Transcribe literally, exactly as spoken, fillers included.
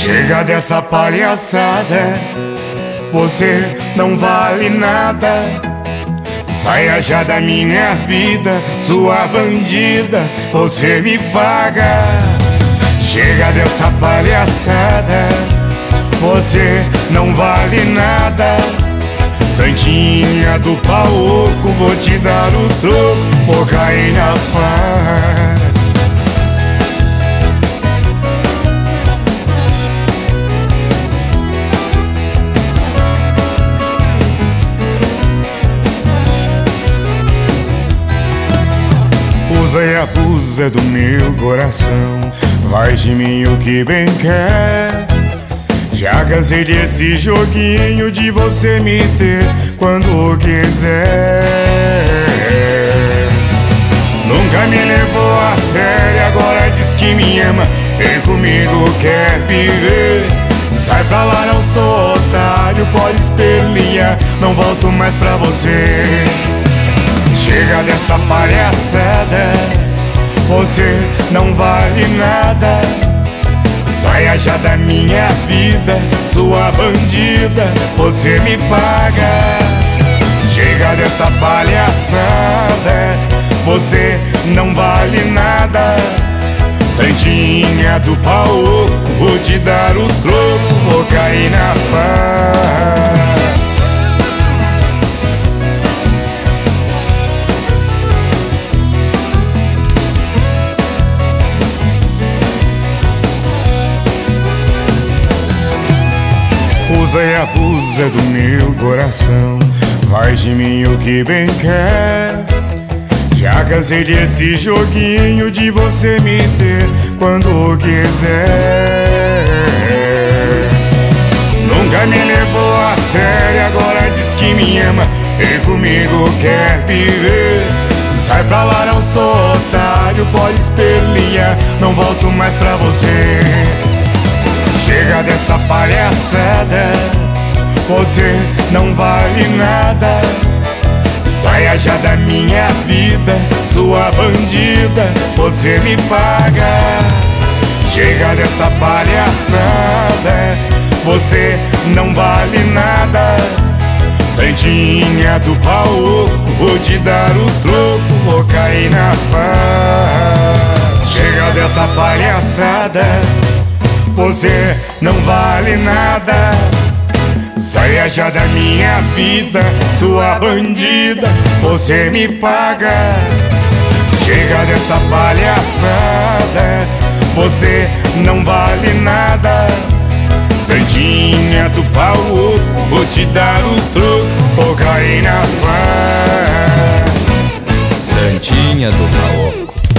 Chega dessa palhaçada, você não vale nada. Saia já da minha vida, sua bandida, você me paga. Chega dessa palhaçada, você não vale nada. Santinha do pau oco, vou te dar o troco, vou cair na farra. Usa e abusa do meu coração, faz de mim o que bem quer. Já cansei desse joguinho de você me ter quando quiser. Nunca me levou a sério, agora diz que me ama e comigo quer viver. Sai pra lá, não sou otário, pode espernear, não volto mais pra você. Chega dessa palhaçada, você não vale nada. Saia já da minha vida, sua bandida, você me paga. Chega dessa palhaçada, você não vale nada. Santinha do pau oco, vou te dar o troco, vou cair na farra. Usa e abusa do meu coração, faz de mim o que bem quer. Já cansei desse joguinho de você me ter quando quiser. Nunca me levou a sério, agora diz que me ama e comigo quer viver. Sai pra lá, não sou otário, pode espernear, não volto mais pra você. Chega dessa palhaçada, você não vale nada. Saia já da minha vida, sua bandida, você me paga. Chega dessa palhaçada, você não vale nada. Santinha do pau oco, vou te dar o troco, vou cair na farra. Chega dessa palhaçada, você não vale nada. Saia já da minha vida, sua bandida, você me paga. Chega dessa palhaçada, você não vale nada. Santinha do pau oco, vou te dar o troco, vou cair na farra. Santinha do pau oco.